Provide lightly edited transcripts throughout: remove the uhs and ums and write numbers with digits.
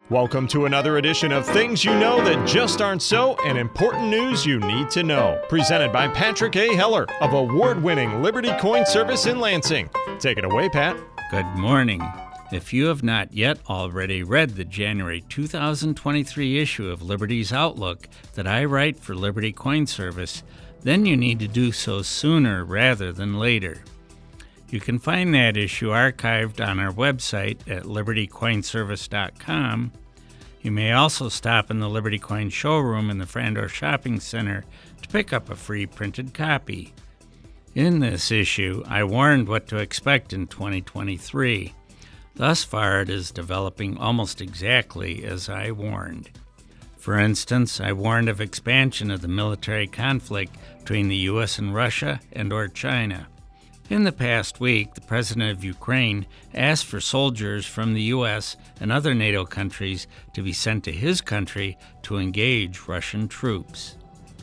Welcome to another edition of Things You Know That Just Aren't So and Important News You Need to Know. Presented by Patrick A. Heller of award-winning Liberty Coin Service in Lansing. Take it away, Pat. Good morning. If you have not yet already read the January 2023 issue of Liberty's Outlook that I write for Liberty Coin Service, then you need to do so sooner rather than later. You can find that issue archived on our website at libertycoinservice.com. You may also stop in the Liberty Coin showroom in the Frandor Shopping Center to pick up a free printed copy. In this issue, I warned what to expect in 2023. Thus far, it is developing almost exactly as I warned. For instance, I warned of expansion of the military conflict between the U.S. and Russia and/or China. In the past week, the president of Ukraine asked for soldiers from the U.S. and other NATO countries to be sent to his country to engage Russian troops.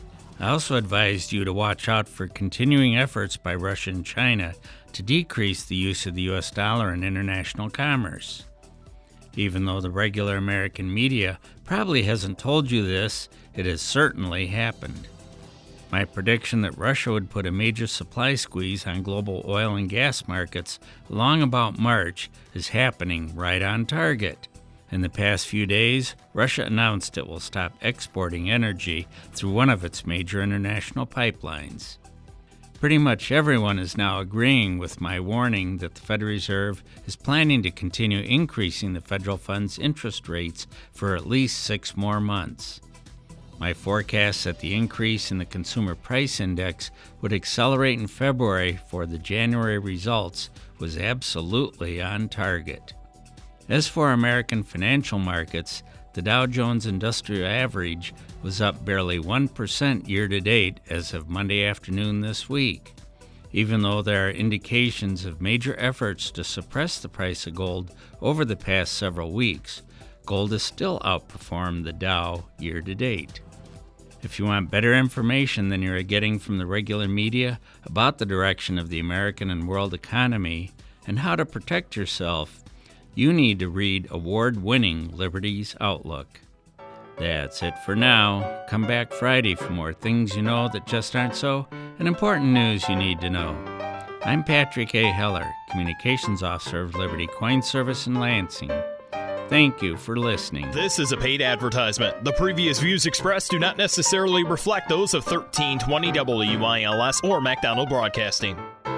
I also advised you to watch out for continuing efforts by Russia and China to decrease the use of the U.S. dollar in international commerce. Even though the regular American media probably hasn't told you this, it has certainly happened. My prediction that Russia would put a major supply squeeze on global oil and gas markets along about March is happening right on target. In the past few days, Russia announced it will stop exporting energy through one of its major international pipelines. Pretty much everyone is now agreeing with my warning that the Federal Reserve is planning to continue increasing the federal funds interest rates for at least 6 more months. My forecast that the increase in the Consumer Price Index would accelerate in February for the January results was absolutely on target. As for American financial markets, the Dow Jones Industrial Average was up barely 1% year-to-date as of Monday afternoon this week. Even though there are indications of major efforts to suppress the price of gold over the past several weeks, gold has still outperformed the Dow year-to-date. If you want better information than you're getting from the regular media about the direction of the American and world economy and how to protect yourself, you need to read award-winning Liberty's Outlook. That's it for now. Come back Friday for more Things You Know That Just Aren't So and Important News You Need to Know. I'm Patrick A. Heller, Communications Officer of Liberty Coin Service in Lansing. Thank you for listening. This is a paid advertisement. The previous views expressed do not necessarily reflect those of 1320 WILS or MacDonald Broadcasting.